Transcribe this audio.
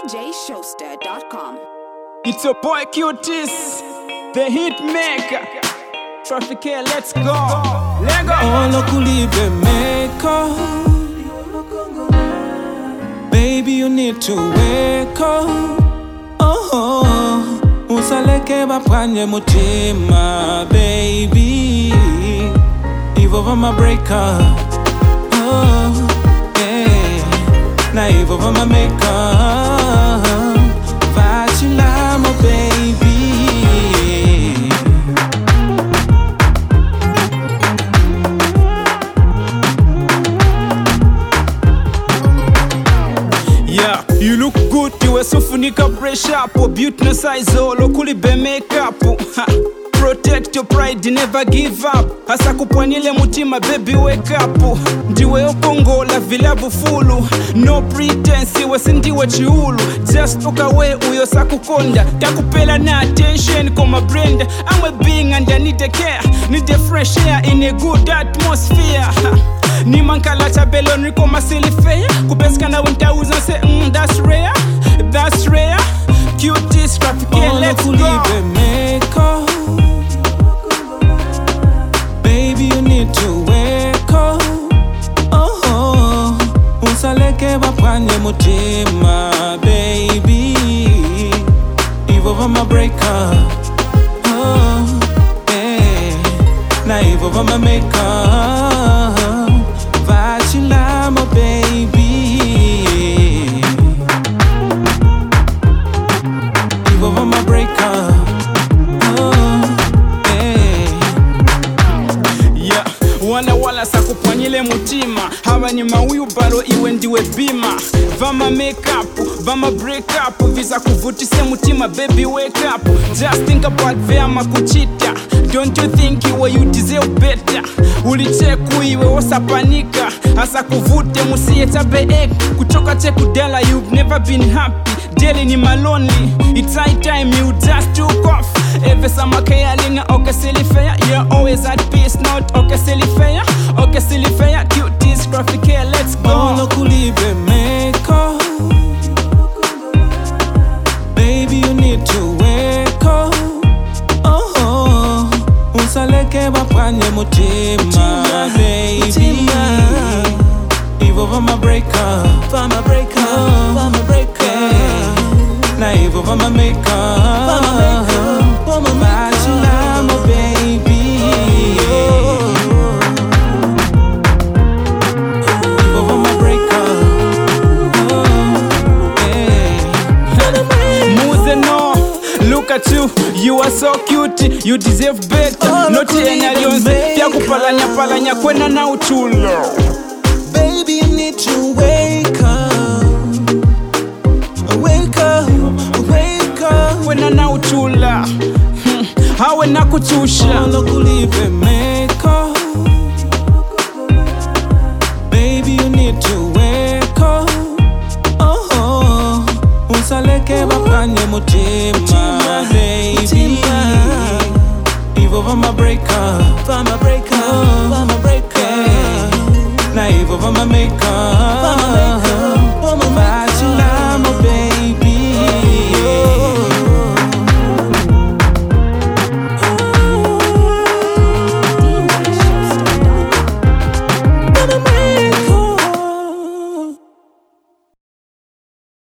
djshowster.com. It's your boy Cuties, the hit maker. Traffic here, let's go. Lego. Olo kulibe meko. Baby, you need to wake up. Oh, usaleke bapanye mutima, baby. Ivo vama break up. Oh, yeah. Na ivo vama make up. Vachilamo, baby. Yeah, you look good, you were so funika brush up. Beauty no size, olo kulibe makeup. Protect your pride, never give up. Hasa kupwanile mutima, baby wake up. Ndiwe okongo la vilabu fulu. No pretense, iwe sindiwe chiulu. Just look away, uyo sakukonda. Takupela na attention koma brand. I'm a being and I need a care. Need a fresh air in a good atmosphere. Ni mankala chabelo niko masili fair. Kubeska na wenta uzo say that's rare. That's rare. Cuties, traffic here, let's go. Baby, you need to wake up. Oh, usaleke bapanye mutima, baby. Ivo vama break up. Oh, yeah. Na ivo vama make up. Vachilamo, baby. Ivo vama break up. Wala sakupwanyile mutima. Hawa ni mawiu balo iwe ndiwe bima. Vama make up, vama break up. Visa kuvutise mutima, baby wake up. Just think about vema kuchita. Don't you think you deserve better? Ulicheku iwe osapanika. Asa kuvute musiye tabe ek. Kutoka cheku dela, you've never been happy. Daily ni malonely. It's high time you just took off. Every summer kayalinga okay silly fair. You're always at peace, not okay silly fair. Okay silly fair, cuties, traffic here, let's go. Olo kulibe meko. Baby, you need to wake up. Oh, usaleke bapanye mutima, baby. Ivo vama break up. Vama break up. Vama break up. Na ivo vama make up. Vama make up. Vachilamo, baby. Ivo vama break up. Muze no, look at you, you are so cute, you deserve better. Not enya lyonse, pia kupalanya palanya kwena na utulo. Baby, you need to wake up. Wake up, wake up. Kwena na utula, hawe na kuchusha. Olo kulibe meko. Baby, you need to wake up. Oh, usaleke bapanye mutima, baby. Ivo vama break up. Vama break up. Vama break up. Na ivo vama make up.